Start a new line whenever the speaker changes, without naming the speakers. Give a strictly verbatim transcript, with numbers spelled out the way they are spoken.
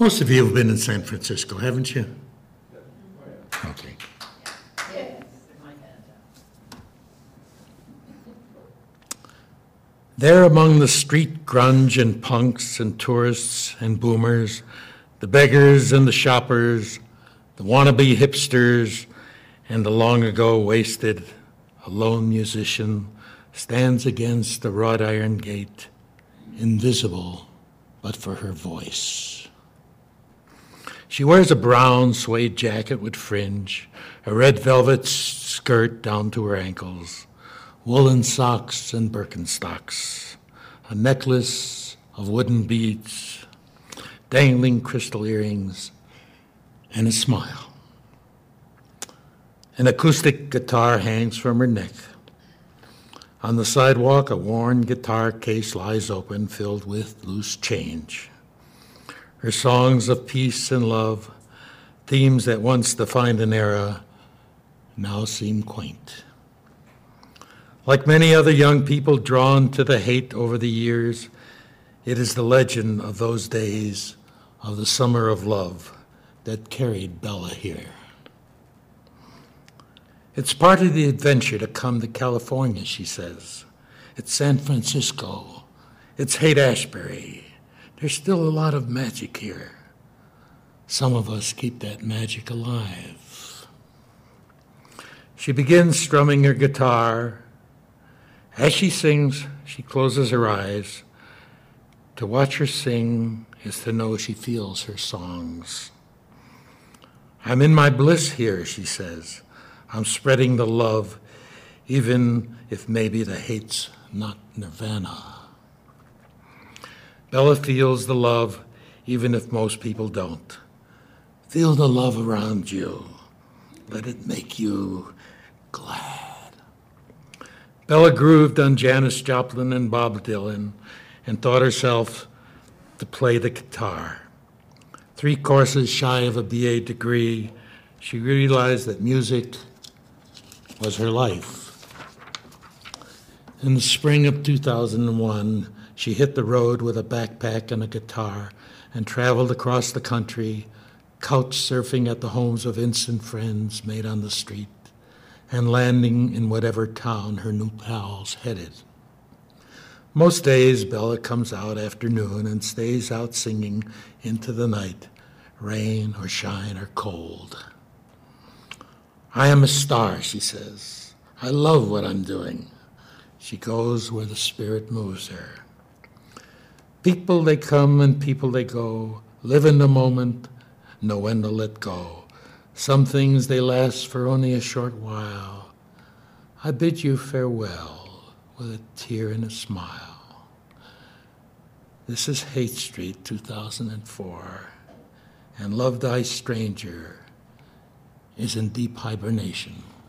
Most of you have been in San Francisco, haven't you? Okay. There among the street grunge and punks and tourists and boomers, the beggars and the shoppers, the wannabe hipsters, and the long ago wasted, a lone musician stands against the wrought iron gate, invisible but for her voice. She wears a brown suede jacket with fringe, a red velvet skirt down to her ankles, woolen socks and Birkenstocks, a necklace of wooden beads, dangling crystal earrings, and a smile. An acoustic guitar hangs from her neck. On the sidewalk, a worn guitar case lies open, filled with loose change. Her songs of peace and love, themes that once defined an era, now seem quaint. Like many other young people drawn to the hate over the years, it is the legend of those days of the summer of love that carried Bella here. It's part of the adventure to come to California, she says. It's San Francisco. It's Haight-Ashbury. There's still a lot of magic here. Some of us keep that magic alive. She begins strumming her guitar. As she sings, she closes her eyes. To watch her sing is to know she feels her songs. I'm in my bliss here, she says. I'm spreading the love, even if maybe the hate's not nirvana. Bella feels the love, even if most people don't. Feel the love around you. Let it make you glad. Bella grooved on Janis Joplin and Bob Dylan and taught herself to play the guitar. Three courses shy of a B A degree, she realized that music was her life. In the spring of two thousand one, she hit the road with a backpack and a guitar and traveled across the country, couch surfing at the homes of instant friends made on the street and landing in whatever town her new pals headed. Most days, Bella comes out after noon and stays out singing into the night, rain or shine or cold. I am a star, she says. I love what I'm doing. She goes where the spirit moves her. People they come and people they go, live in the moment, know when to let go. Some things they last for only a short while. I bid you farewell with a tear and a smile. This is Haight Street, two thousand four, and Love Thy Stranger is in deep hibernation.